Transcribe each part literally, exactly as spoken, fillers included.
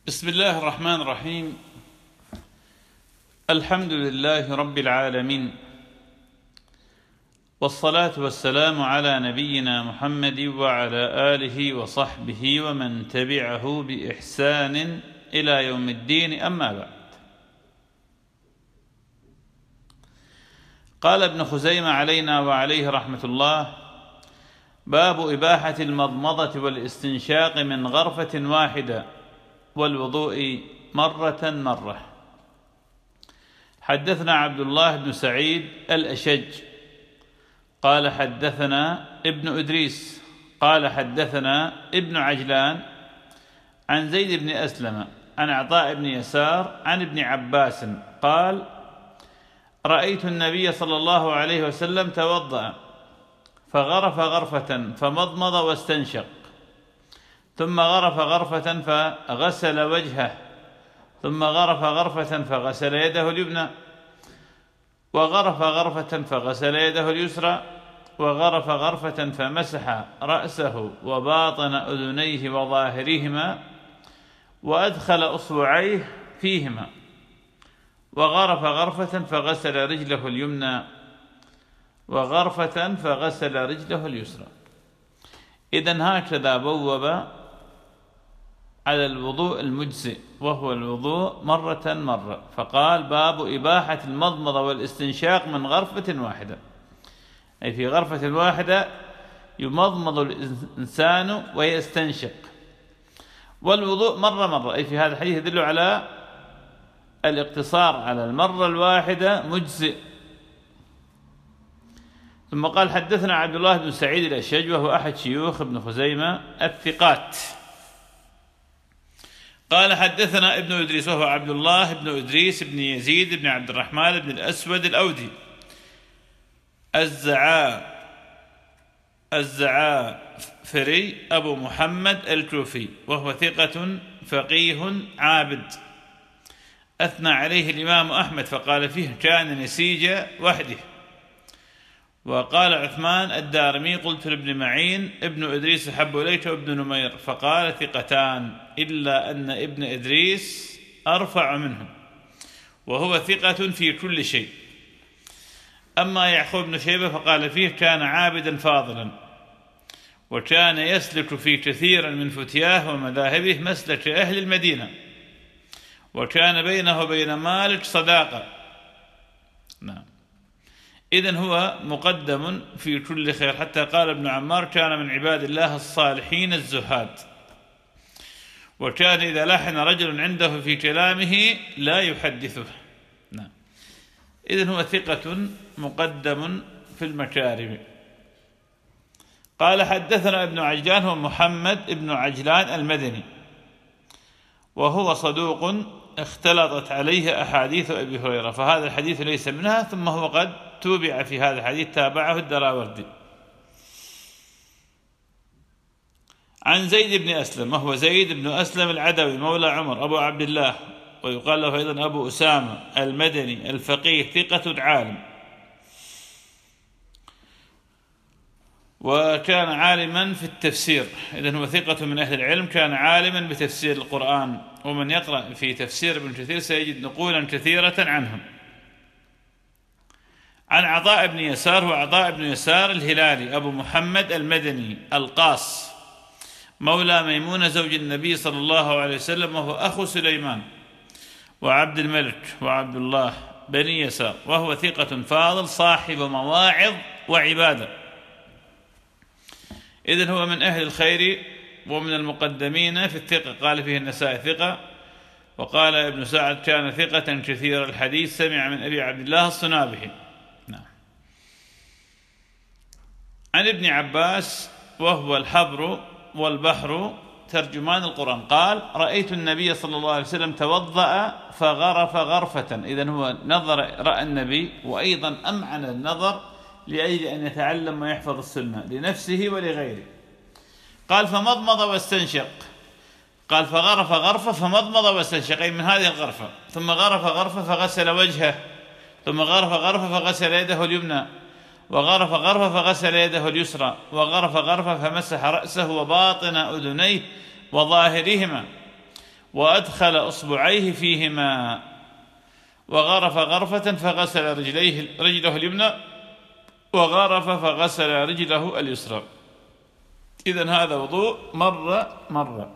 بسم الله الرحمن الرحيم. الحمد لله رب العالمين، والصلاة والسلام على نبينا محمد وعلى آله وصحبه ومن تبعه بإحسان إلى يوم الدين، أما بعد. قال ابن خزيمة علينا وعليه رحمة الله: باب إباحة المضمضة والاستنشاق من غرفة واحدة والوضوء مرة مرة. حدثنا عبد الله بن سعيد الأشج قال حدثنا ابن إدريس قال حدثنا ابن عجلان عن زيد بن أسلم عن عطاء بن يسار عن ابن عباس قال: رأيت النبي صلى الله عليه وسلم توضأ فغرف غرفة فمضمض واستنشق، ثم غرف غرفة فغسل وجهه، ثم غرف غرفة فغسل يده اليمنى، وغرف غرفة فغسل يده اليسرى، وغرف غرفة فمسح رأسه وباطن أذنيه وظاهرهما وأدخل أصبعيه فيهما، وغرف غرفة فغسل رجله اليمنى، وغرفة فغسل رجله اليسرى. إذن هكذا بوب على الوضوء المجزئ، وهو الوضوء مرة مرة، فقال: باب إباحة المضمضة والاستنشاق من غرفة واحدة، أي في غرفة واحدة يمضمض الإنسان ويستنشق، والوضوء مرة مرة، أي في هذا الحديث يدل على الاقتصار على المرة الواحدة مجزئ. ثم قال: حدثنا عبد الله بن سعيد الأشج وهو أحد شيوخ ابن خزيمة الثقات قال: حدثنا ابن إدريس وهو عبد الله بن إدريس بن يزيد بن عبد الرحمن بن الأسود الأودي الزعاء الزعافري أبو محمد الكوفي، وهو ثقة فقيه عابد، أثنى عليه الإمام أحمد فقال فيه: كان نسيج وحده. وقال عثمان الدارمي: قلت لابن معين: ابن إدريس أحب إليك وابن نمير، فقال: ثقتان، إلا أن ابن إدريس أرفع منه، وهو ثقة في كل شيء. أما يعقوب بن شيبة فقال فيه: كان عابدا فاضلا، وكان يسلك في كثيرا من فتياه ومذاهبه مسلك أهل المدينة، وكان بينه وبين مالك صداقة. نعم. إذن هو مقدم في كل خير، حتى قال ابن عمار: كان من عباد الله الصالحين الزهاد، وكان إذا لحن رجل عنده في كلامه لا يحدثه. نعم. إذن هو ثقة مقدم في المكارم. قال: حدثنا ابن عجلان هو محمد ابن عجلان المدني، وهو صدوق اختلطت عليه أحاديث أبي هريرة، فهذا الحديث ليس منها، ثم هو قد توبع في هذا الحديث، تابعه الدراوردي. عن زيد بن أسلم وهو زيد بن أسلم العدوي مولى عمر أبو عبد الله، ويقال له أيضا أبو أسامة المدني الفقيه، ثقة عالم، وكان عالما في التفسير. إذن هو ثقة من أهل العلم، كان عالما بتفسير القرآن، ومن يقرأ في تفسير ابن كثير سيجد نقولا كثيرة عنهم. عن عطاء بن يسار وعطاء بن يسار الهلالي أبو محمد المدني القاص مولى ميمونة زوج النبي صلى الله عليه وسلم، وهو أخو سليمان وعبد الملك وعبد الله بني يسار، وهو ثقة فاضل صاحب مواعظ وعبادة. إذن هو من أهل الخير ومن المقدمين في الثقة. قال فيه النسائي ثقة، وقال ابن سعد: كان ثقة كثير الحديث، سمع من أبي عبد الله الصنابحي. نعم. عن ابن عباس وهو الحبر والبحر ترجمان القرآن قال: رأيت النبي صلى الله عليه وسلم توضأ فغرف غرفة. إذن هو نظر رأى النبي، وأيضا أمعن النظر لأجل أن يتعلم ويحفظ السنة لنفسه ولغيره. قال: فمضمض واستنشق. قال: فغرف غرفة فمضمض واستنشق، أي من هذه الغرفة، ثم غرف غرفة فغسل وجهه، ثم غرف غرفة فغسل يده اليمنى، وغرف غرفة فغسل يده اليسرى، وغرف غرفة فمسح رأسه وباطن أذنيه وظاهرهما، وأدخل أصبعيه فيهما وغرف غرفة فغسل رجليه رجله اليمنى وغرف فغسل رجله اليسرى. إذن هذا وضوء مرة مرة.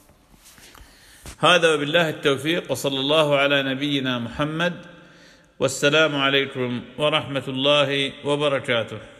هذا وبالله التوفيق، وصلى الله على نبينا محمد، والسلام عليكم ورحمة الله وبركاته.